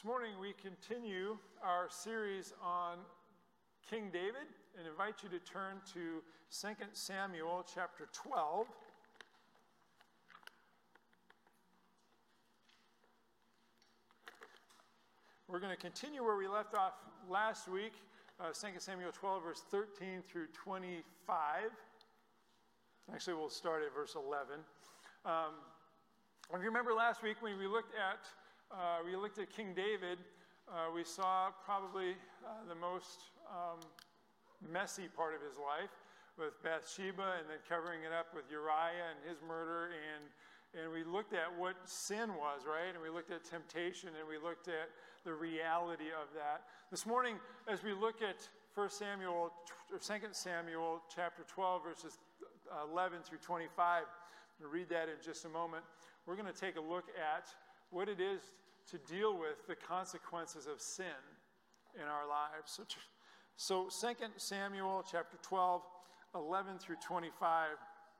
This morning we continue our series on King David and invite you to turn to 2 Samuel chapter 12. We're going to continue where we left off last week, 2 Samuel 12, verse 13 through 25. Actually, we'll start at verse 11. If you remember last week when we looked at King David, we saw probably the most messy part of his life with Bathsheba and then covering it up with Uriah and his murder. And we looked at what sin was, right? And we looked at temptation and we looked at the reality of that. This morning, as we look at 2 Samuel chapter 12, verses 11 through 25, we'll read that in just a moment. We're going to take a look at what it is to deal with the consequences of sin in our lives. So 2 Samuel chapter 12, 11 through 25.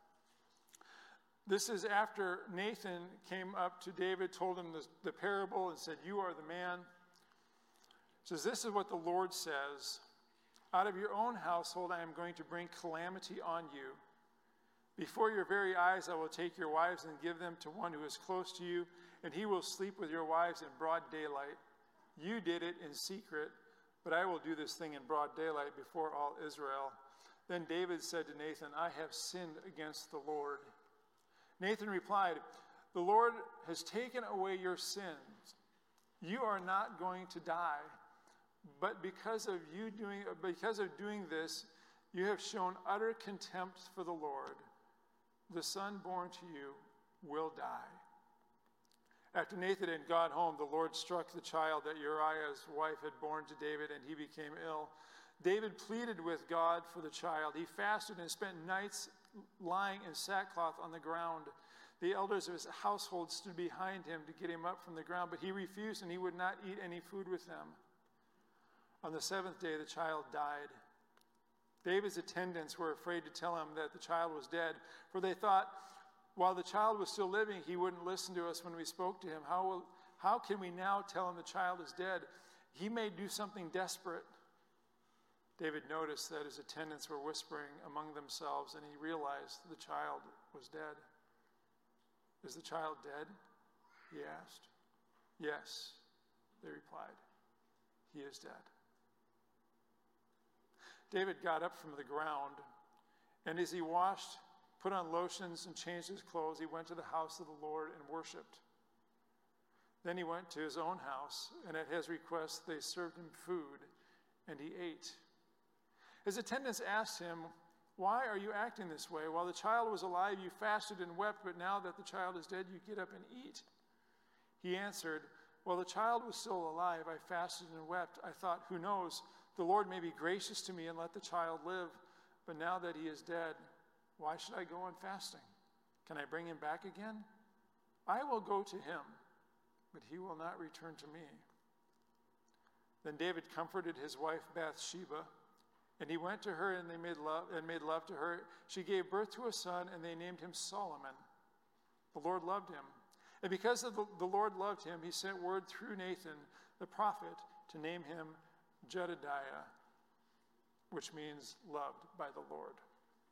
This is after Nathan came up to David, told him the parable, and said, "You are the man." It says, "This is what the Lord says. Out of your own household I am going to bring calamity on you. Before your very eyes I will take your wives and give them to one who is close to you, and he will sleep with your wives in broad daylight. You did it in secret, but I will do this thing in broad daylight before all Israel." Then David said to Nathan, "I have sinned against the Lord." Nathan replied, "The Lord has taken away your sins. You are not going to die, but because of doing this, you have shown utter contempt for the Lord. The son born to you will die." After Nathan had gone home, the Lord struck the child that Uriah's wife had borne to David, and he became ill. David pleaded with God for the child. He fasted and spent nights lying in sackcloth on the ground. The elders of his household stood behind him to get him up from the ground, but he refused, and he would not eat any food with them. On the seventh day, the child died. David's attendants were afraid to tell him that the child was dead, for they thought, while the child was still living, he wouldn't listen to us when we spoke to him. How can we now tell him the child is dead? He may do something desperate. David noticed that his attendants were whispering among themselves, and he realized the child was dead. "Is the child dead?" he asked. "Yes," they replied. "He is dead." David got up from the ground, and as he washed, put on lotions, and changed his clothes, he went to the house of the Lord and worshiped. Then he went to his own house, and at his request they served him food, and he ate. His attendants asked him, "Why are you acting this way? While the child was alive, you fasted and wept, but now that the child is dead, you get up and eat." He answered, "While the child was still alive, I fasted and wept. I thought, who knows, the Lord may be gracious to me and let the child live. But now that he is dead, why should I go on fasting? Can I bring him back again? I will go to him, but he will not return to me." Then David comforted his wife Bathsheba, and he went to her, and they made love to her. She gave birth to a son, and they named him Solomon. The Lord loved him. And because the Lord loved him, he sent word through Nathan, the prophet, to name him Jedediah, which means loved by the Lord.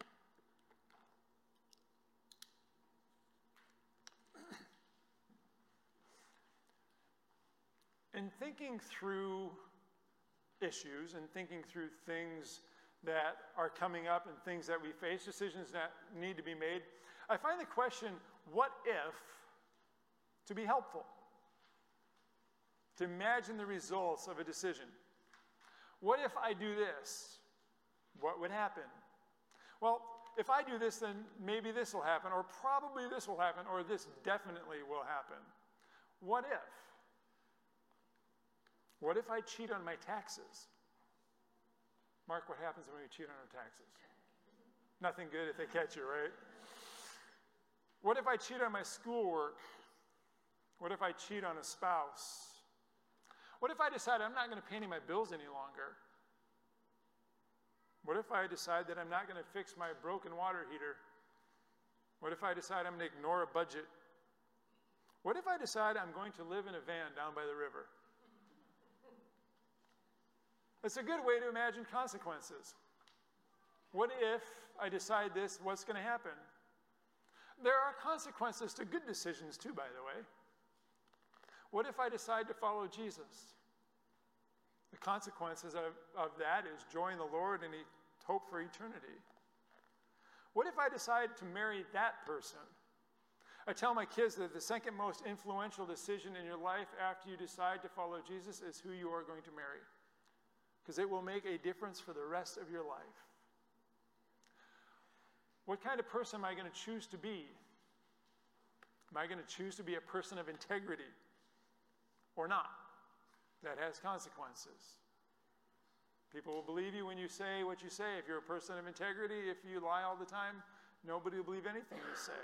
In thinking through issues and thinking through things that are coming up and things that we face, decisions that need to be made, I find the question, what if, to be helpful. To imagine the results of a decision. What if I do this? What would happen? Well, if I do this, then maybe this will happen, or probably this will happen, or this definitely will happen. What if? What if I cheat on my taxes? Mark, what happens when we cheat on our taxes? Nothing good if they catch you, right? What if I cheat on my schoolwork? What if I cheat on a spouse? What if I decide I'm not going to pay any of my bills any longer? What if I decide that I'm not going to fix my broken water heater? What if I decide I'm going to ignore a budget? What if I decide I'm going to live in a van down by the river? It's a good way to imagine consequences. What if I decide this? What's going to happen? There are consequences to good decisions too, by the way. What if I decide to follow Jesus? The consequences of that is joy in the Lord and hope for eternity. What if I decide to marry that person? I tell my kids that the second most influential decision in your life after you decide to follow Jesus is who you are going to marry, because it will make a difference for the rest of your life. What kind of person am I going to choose to be? Am I going to choose to be a person of integrity or not? That has consequences. People will believe you when you say what you say. If you're a person of integrity, if you lie all the time, nobody will believe anything you say.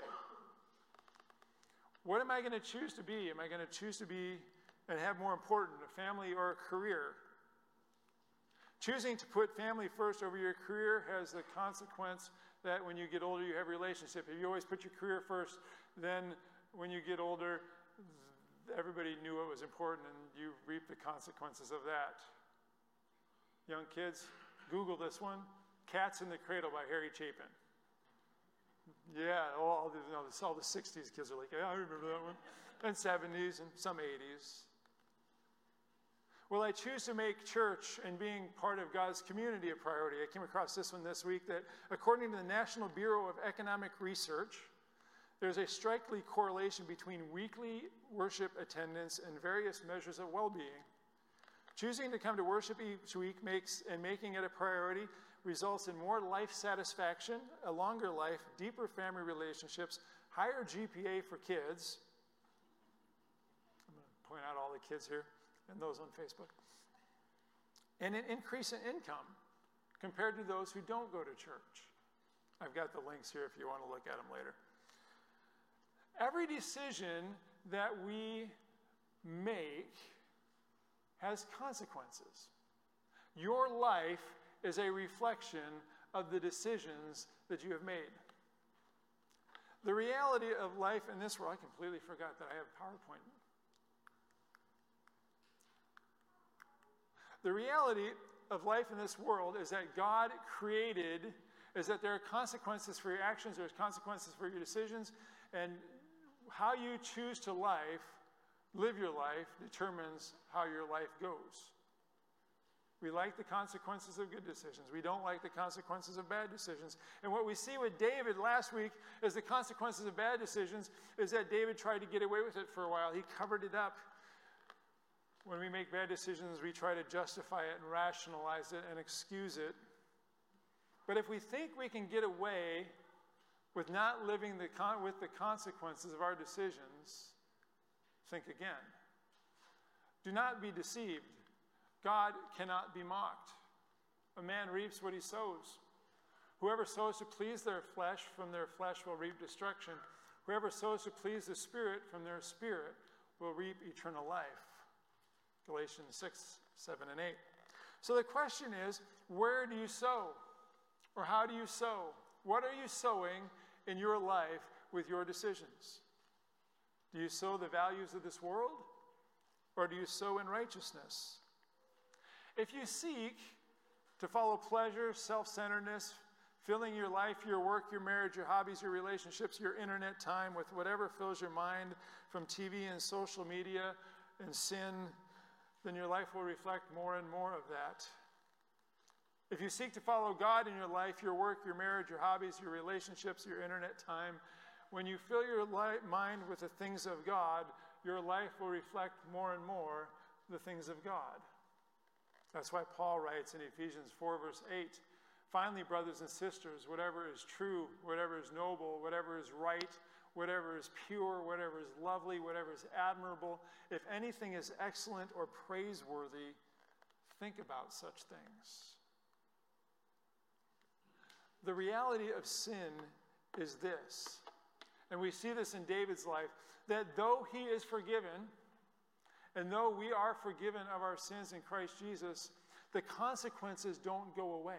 What am I going to choose to be? Am I going to choose to be and have more important, a family or a career? Choosing to put family first over your career has the consequence that when you get older, you have a relationship. If you always put your career first, then when you get older, everybody knew it was important, and you reap the consequences of that. Young kids, Google this one, Cats in the Cradle by Harry Chapin. Yeah, all the 60s kids are like, yeah, I remember that one. And 70s and some 80s. Well, I choose to make church and being part of God's community a priority. I came across this one this week that according to the National Bureau of Economic Research, there's a striking correlation between weekly worship attendance and various measures of well-being. Choosing to come to worship each week making it a priority results in more life satisfaction, a longer life, deeper family relationships, higher GPA for kids. I'm going to point out all the kids here and those on Facebook. And an increase in income compared to those who don't go to church. I've got the links here if you want to look at them later. Every decision that we make has consequences. Your life is a reflection of the decisions that you have made. The reality of life in this world, I completely forgot that I have PowerPoint. The reality of life in this world is that God created, is that there are consequences for your actions, there's consequences for your decisions, and how you choose to live your life determines how your life goes. We like the consequences of good decisions. We don't like the consequences of bad decisions. And what we see with David last week is the consequences of bad decisions is that David tried to get away with it for a while. He covered it up. When we make bad decisions, we try to justify it and rationalize it and excuse it. But if we think we can get away with not living with the consequences of our decisions, think again. Do not be deceived. God cannot be mocked. A man reaps what he sows. Whoever sows to please their flesh, from their flesh will reap destruction. Whoever sows to please the Spirit, from their spirit will reap eternal life. Galatians 6, 7, and 8. So the question is, where do you sow? Or how do you sow? What are you sowing in your life with your decisions? Do you sow the values of this world? Or do you sow in righteousness? If you seek to follow pleasure, self-centeredness, filling your life, your work, your marriage, your hobbies, your relationships, your internet time with whatever fills your mind from TV and social media and sin, then your life will reflect more and more of that. If you seek to follow God in your life, your work, your marriage, your hobbies, your relationships, your internet time, when you fill your mind with the things of God, your life will reflect more and more the things of God. That's why Paul writes in Ephesians 4, verse 8, finally, brothers and sisters, whatever is true, whatever is noble, whatever is right, whatever is pure, whatever is lovely, whatever is admirable, if anything is excellent or praiseworthy, think about such things. The reality of sin is this, and we see this in David's life, that though he is forgiven, and though we are forgiven of our sins in Christ Jesus, the consequences don't go away.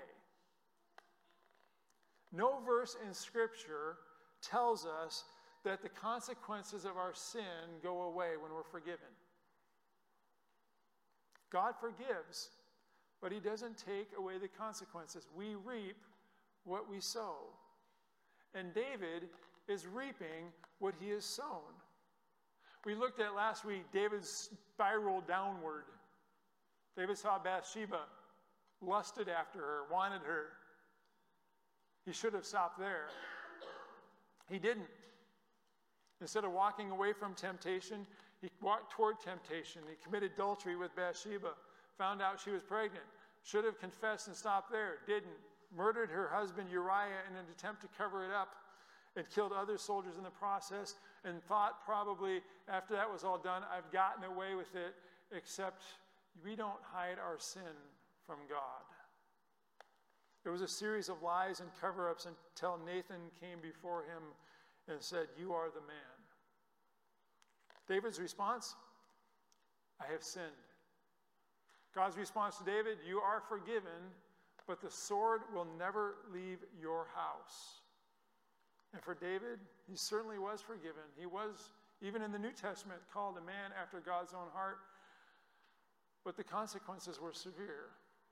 No verse in Scripture tells us that the consequences of our sin go away when we're forgiven. God forgives, but he doesn't take away the consequences. We reap what we sow. And David is reaping what he has sown. We looked at last week, David's spiral downward. David saw Bathsheba, lusted after her, wanted her. He should have stopped there. He didn't. Instead of walking away from temptation, he walked toward temptation. He committed adultery with Bathsheba, found out she was pregnant, should have confessed and stopped there, didn't. Murdered her husband Uriah in an attempt to cover it up, and killed other soldiers in the process, and thought probably after that was all done, I've gotten away with it, except we don't hide our sin from God. It was a series of lies and cover-ups until Nathan came before him and said, you are the man. David's response, I have sinned. God's response to David, you are forgiven, but the sword will never leave your house. And for David, he certainly was forgiven. He was, even in the New Testament, called a man after God's own heart, but the consequences were severe.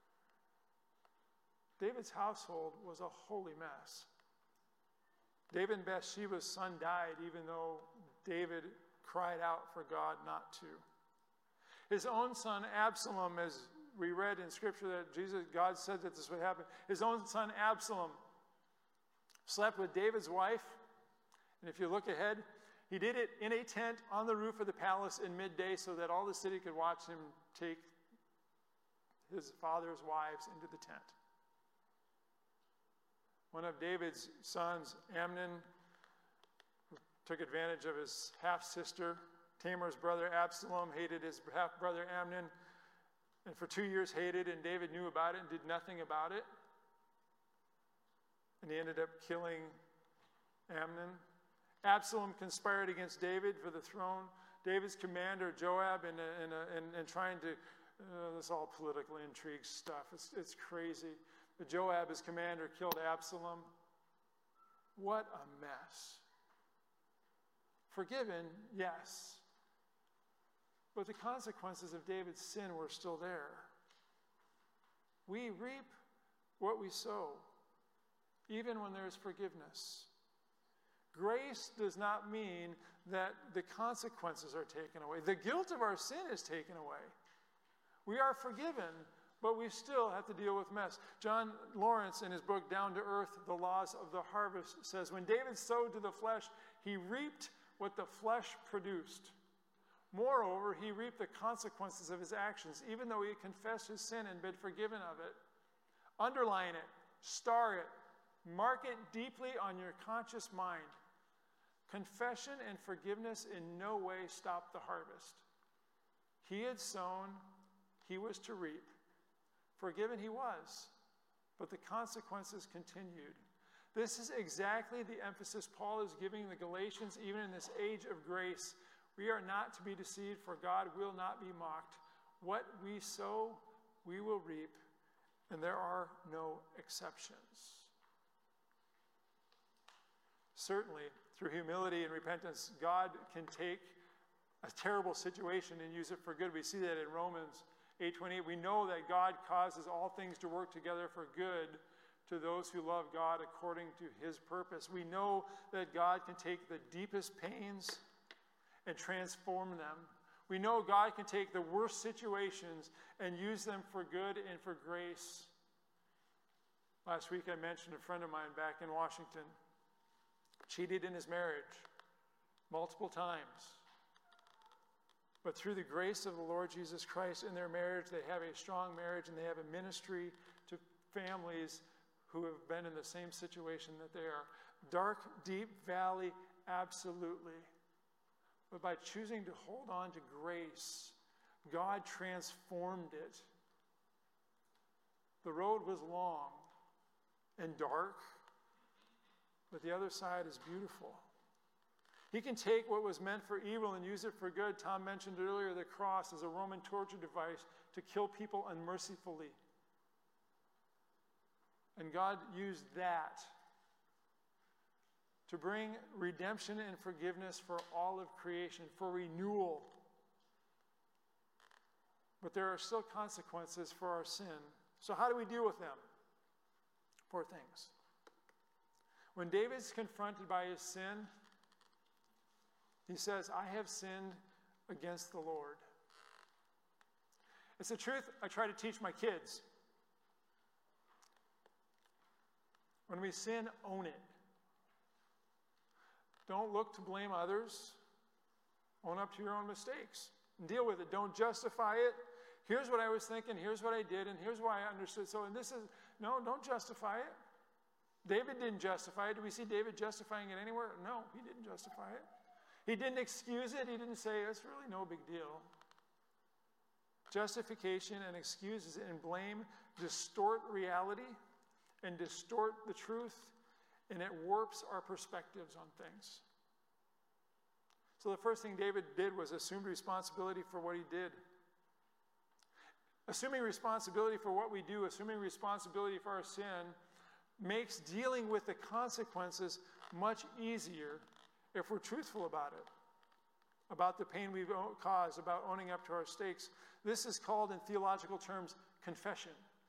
David's household was a holy mess. David and Bathsheba's son died, even though David cried out for God not to. His own son Absalom, as we read in Scripture that God said that this would happen, his own son Absalom slept with David's wife, and if you look ahead, he did it in a tent on the roof of the palace in midday so that all the city could watch him take his father's wives into the tent. One of David's sons, Amnon, took advantage of his half-sister. Tamar's brother Absalom hated his half-brother Amnon, and for 2 years hated, and David knew about it and did nothing about it. And he ended up killing Amnon. Absalom conspired against David for the throne. David's commander, Joab, and trying to, this is all political intrigue stuff. It's crazy. But Joab, his commander, killed Absalom. What a mess. Forgiven, yes. But the consequences of David's sin were still there. We reap what we sow, even when there is forgiveness. Grace does not mean that the consequences are taken away. The guilt of our sin is taken away. We are forgiven, but we still have to deal with mess. John Lawrence, in his book Down to Earth, The Laws of the Harvest, says, when David sowed to the flesh, he reaped what the flesh produced. Moreover, he reaped the consequences of his actions, even though he had confessed his sin and been forgiven of it. Underline it, star it, mark it deeply on your conscious mind. Confession and forgiveness in no way stopped the harvest. He had sown, he was to reap. Forgiven he was, but the consequences continued. This is exactly the emphasis Paul is giving the Galatians, even in this age of grace. We are not to be deceived, for God will not be mocked. What we sow, we will reap, and there are no exceptions. Certainly, through humility and repentance, God can take a terrible situation and use it for good. We see that in Romans 8:28. We know that God causes all things to work together for good to those who love God according to his purpose. We know that God can take the deepest pains and transform them. We know God can take the worst situations and use them for good and for grace. Last week I mentioned a friend of mine back in Washington cheated in his marriage multiple times. But through the grace of the Lord Jesus Christ in their marriage, they have a strong marriage and they have a ministry to families who have been in the same situation that they are. Dark, deep valley, absolutely. But by choosing to hold on to grace, God transformed it. The road was long and dark, but the other side is beautiful. He can take what was meant for evil and use it for good. Tom mentioned earlier the cross as a Roman torture device to kill people unmercifully. And God used that to bring redemption and forgiveness for all of creation, for renewal. but there are still consequences for our sin. So how do we deal with them? 4 things. When David's confronted by his sin, he says, I have sinned against the Lord. It's the truth I try to teach my kids. When we sin, own it. Don't look to blame others. Own up to your own mistakes. And deal with it. Don't justify it. Here's what I was thinking. Here's what I did. And here's why I understood. Don't justify it. David didn't justify it. Do we see David justifying it anywhere? No, he didn't justify it. He didn't excuse it. He didn't say, it's really no big deal. Justification and excuses and blame distort reality and distort the truth, and it warps our perspectives on things. So the first thing David did was assumed responsibility for what he did. Assuming responsibility for what we do, assuming responsibility for our sin, makes dealing with the consequences much easier if we're truthful about it, about the pain we've caused, about owning up to our mistakes. This is called, in theological terms, confession.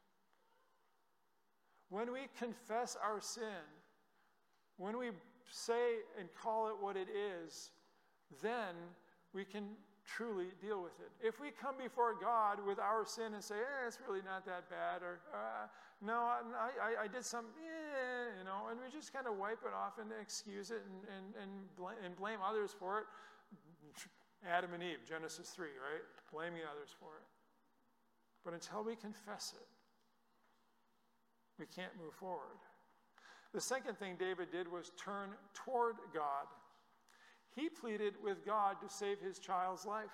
When we confess our sin, when we say and call it what it is, then we can truly deal with it. If we come before God with our sin and say, it's really not that bad, or no, I did something, and we just kind of wipe it off and excuse it and blame others for it. Adam and Eve, Genesis 3, right? Blaming others for it. But until we confess it, we can't move forward. The second thing David did was turn toward God. He pleaded with God to save his child's life.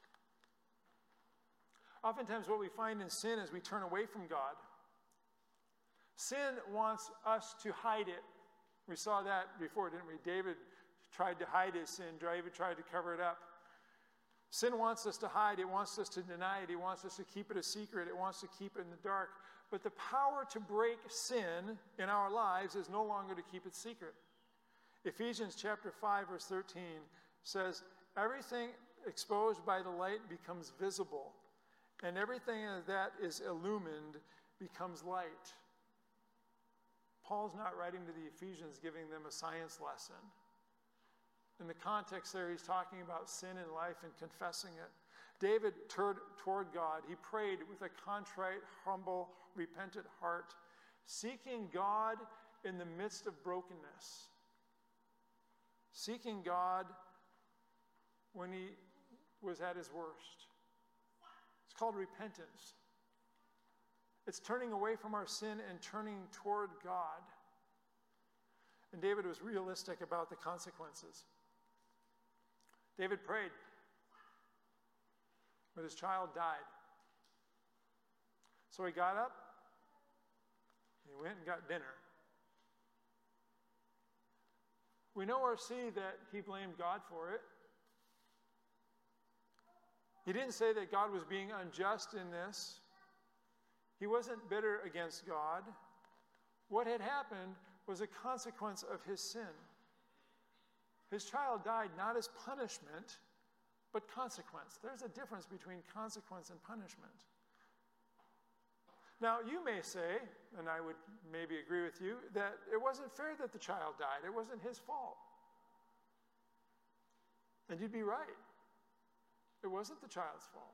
Oftentimes what we find in sin is we turn away from God. Sin wants us to hide it. We saw that before, didn't we? David tried to hide his sin. David tried to cover it up. Sin wants us to hide. It wants us to deny it. It wants us to keep it a secret. It wants to keep it in the dark. But the power to break sin in our lives is no longer to keep it secret. Ephesians chapter 5, verse 13 says, everything exposed by the light becomes visible, and everything that is illumined becomes light. Paul's not writing to the Ephesians giving them a science lesson. In the context there, he's talking about sin in life and confessing it. David turned toward God. He prayed with a contrite, humble, repentant heart, seeking God in the midst of brokenness. Seeking God when he was at his worst. It's called repentance. It's turning away from our sin and turning toward God. And David was realistic about the consequences. David prayed, but his child died. So he got up, he went and got dinner. We know or see that he blamed God for it. He didn't say that God was being unjust in this. He wasn't bitter against God. What had happened was a consequence of his sin. His child died not as punishment, but consequence. There's a difference between consequence and punishment. Now, you may say, and I would maybe agree with you, that it wasn't fair that the child died. It wasn't his fault. And you'd be right. It wasn't the child's fault.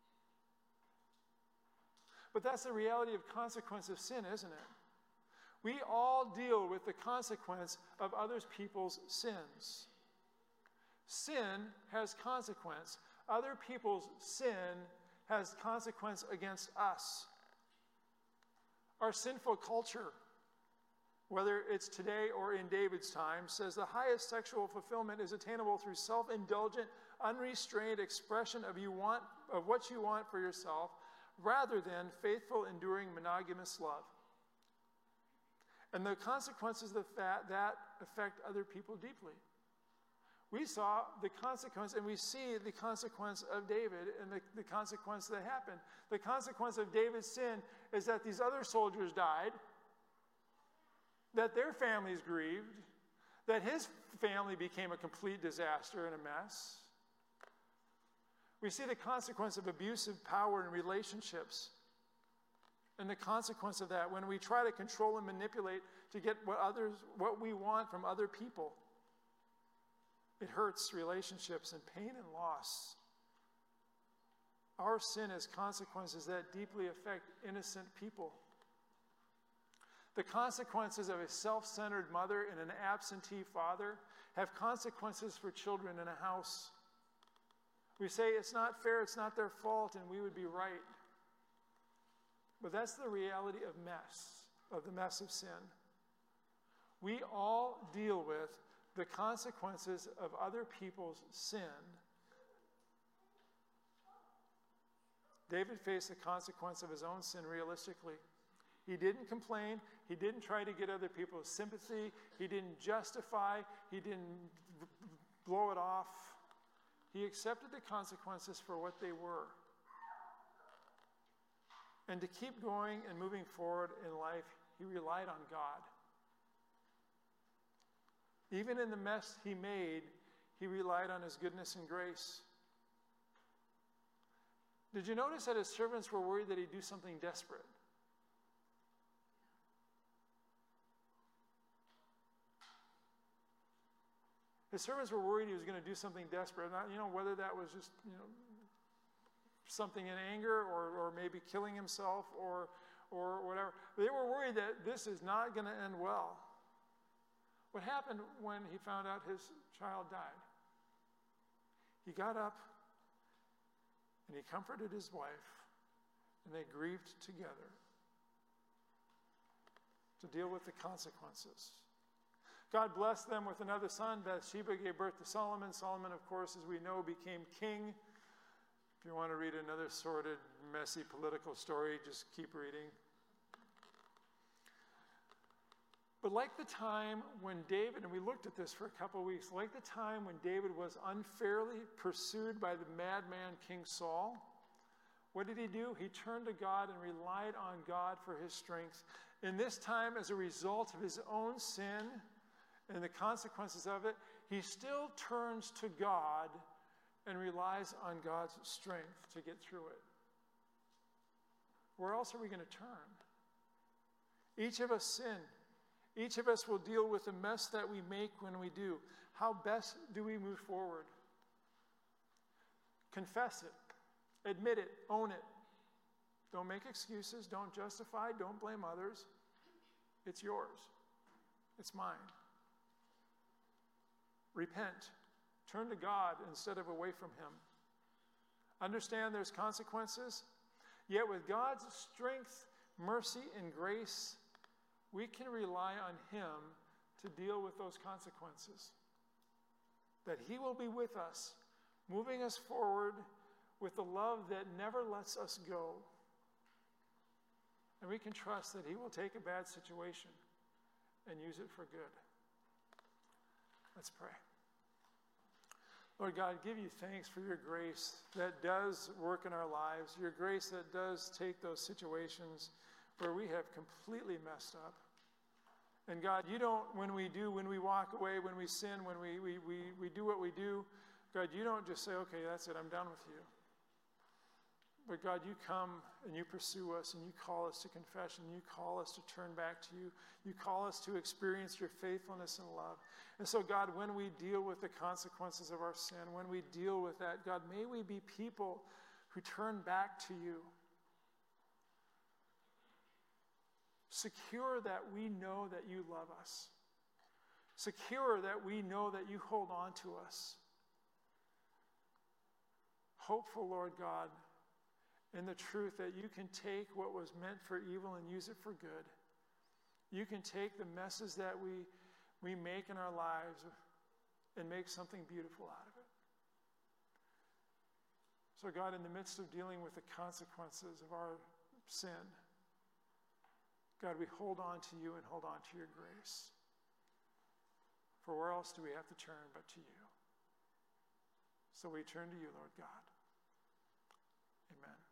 But that's the reality of consequence of sin, isn't it? We all deal with the consequence of other people's sins. Sin has consequence. Other people's sin has consequence against us. Our sinful culture, whether it's today or in David's time, says the highest sexual fulfillment is attainable through self-indulgent, unrestrained expression of what you want for yourself, rather than faithful, enduring, monogamous love. And the consequences of that affect other people deeply. We saw the consequence, and we see the consequence of David and the consequence that happened. The consequence of David's sin is that these other soldiers died, that their families grieved, that his family became a complete disaster and a mess. We see the consequence of abusive power in relationships. And the consequence of that, when we try to control and manipulate to get what we want from other people, it hurts relationships and pain and loss. Our sin has consequences that deeply affect innocent people. The consequences of a self-centered mother and an absentee father have consequences for children in a house. We say it's not fair, it's not their fault, and we would be right. But that's the reality of the mess of sin. We all deal with the consequences of other people's sin. David faced the consequence of his own sin realistically. He didn't complain. He didn't try to get other people's sympathy. He didn't justify. He didn't blow it off. He accepted the consequences for what they were. And to keep going and moving forward in life, he relied on God. Even in the mess he made, he relied on his goodness and grace. Did you notice that his servants were worried that he'd do something desperate? His servants were worried he was going to do something desperate. Not, whether that was just, something in anger or maybe killing himself or whatever. They were worried that this is not going to end well. What happened when he found out his child died? He got up and he comforted his wife, and they grieved together to deal with the consequences. God blessed them with another son. Bathsheba gave birth to Solomon. Solomon, of course, as we know, became king. If you want to read another sordid, messy political story, just keep reading. But like the time when David, and we looked at this for a couple of weeks, like the time when David was unfairly pursued by the madman King Saul, what did he do? He turned to God and relied on God for his strength. In this time, as a result of his own sin and the consequences of it, he still turns to God and relies on God's strength to get through it. Where else are we going to turn? Each of us sin. Each of us will deal with the mess that we make when we do. How best do we move forward? Confess it. Admit it. Own it. Don't make excuses. Don't justify. Don't blame others. It's yours. It's mine. Repent. Turn to God instead of away from him. Understand there's consequences. Yet with God's strength, mercy, and grace, we can rely on him to deal with those consequences. That he will be with us, moving us forward with the love that never lets us go. And we can trust that he will take a bad situation and use it for good. Let's pray. Lord God, give you thanks for your grace that does work in our lives, your grace that does take those situations where we have completely messed up. And God, you don't, when we walk away, when we sin, when we do what we do, God, you don't just say, okay, that's it, I'm done with you. But God, you come and you pursue us and you call us to confession. You call us to turn back to you. You call us to experience your faithfulness and love. And so, God, when we deal with the consequences of our sin, when we deal with that, God, may we be people who turn back to you. Secure that we know that you love us. Secure that we know that you hold on to us. Hopeful, Lord God, in the truth that you can take what was meant for evil and use it for good. You can take the messes that we make in our lives and make something beautiful out of it. So God, in the midst of dealing with the consequences of our sin, God, we hold on to you and hold on to your grace. For where else do we have to turn but to you? So we turn to you, Lord God. Amen.